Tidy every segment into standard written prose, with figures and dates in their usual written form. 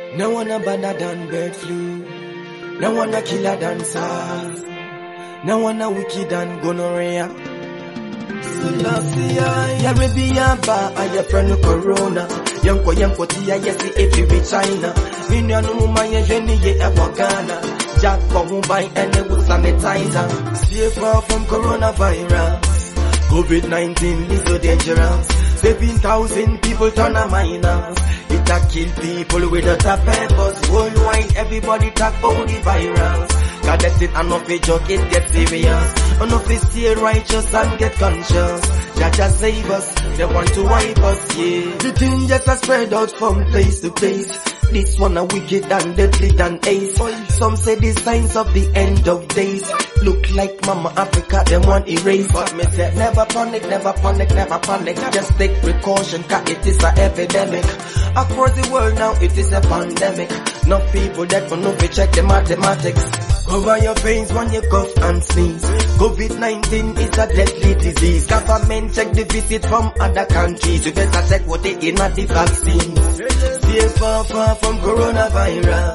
No one a banner than bird flu. No one a killer than SARS. No one a wicked than gonorrhea. Caribbean bar, I a friend Corona. Yanko tia, yes, if you be China. Minion Mumaya Jenny, ye a Ghana. Jack for Mumbai and it was sanitizer. Stay far from coronavirus. COVID-19 is so dangerous. 7,000 people turn a minus. It a kill people with a purpose. Worldwide, everybody talk about the virus. God, that's it, enough a joke, it gets serious. Enough is stay righteous and get conscious. Jaja save us, they want to wipe us, yeah. The thing just a spread out from place to place. This one a wicked and deadly than ace. Some say the signs of the end of days. Look like Mama Africa, them want erase. But me say never panic, never panic, never panic. Just take precaution, cause it is an epidemic. Across the world now it is a pandemic. No people that for no check the mathematics. Cover your face when you cough and sneeze. COVID-19 is a deadly disease. Government check the visit from other countries. You better check what they in at the vaccines. Stay far from coronavirus.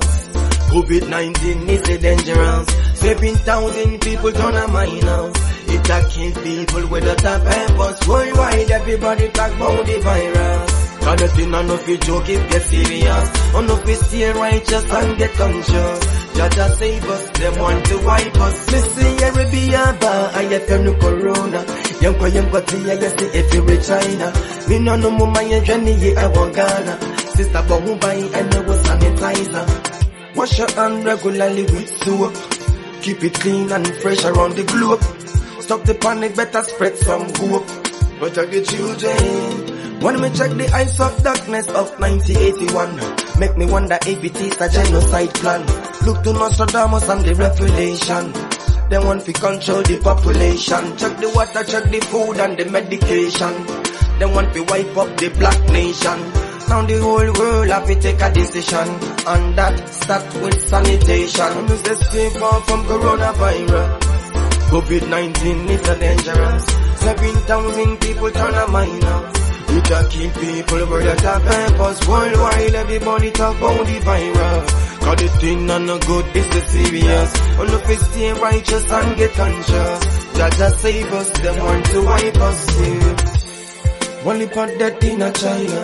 COVID-19 is a dangerous. 7,000 people turn a minus. It a kill people with a purpose. Worldwide everybody talk about the virus. Cause the thing enough is joke, it get serious. Enough is stay righteous and get conscious. Jaja save us, them want to wipe us. Missy Caribbean bar, I have no corona. Yanko tia, yes, if you reach China. Me no mama ya Jenny, ye I want Ghana. Sister Bombay and there was sanitizer. Wash your hand regularly with soap. Keep it clean and fresh around the globe. Stop the panic, better spread some hope. Protect the children. When me check the eyes of darkness of 1981, make me wonder if it is a genocide plan. Look to Nostradamus and the revelation. They want to control the population. Check the water, check the food and the medication. They want to wipe up the black nation. Now the whole world have to take a decision. And that start with sanitation. We say stay far from coronavirus. COVID-19 is a dangerous. 7,000 people turn a minus. You can kill people with a purpose. Worldwide everybody talk about the virus. Cause the thing no good, it's a serious. Enough is stay righteous and get conscious. Jaja save us, them want to wipe us, yeah. Only put that in a China,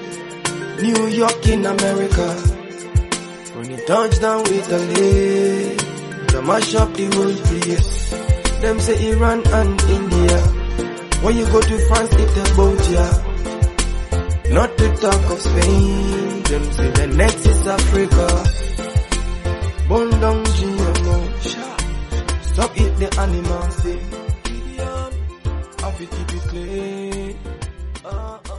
New York in America. When you touch down Italy, they mash up the whole place. Them say Iran and India. When you go to France, it's about ya. Not to talk of Spain. Them say the next is Africa. Burn down GMO. Stop eat the animals. Have to keep it clean.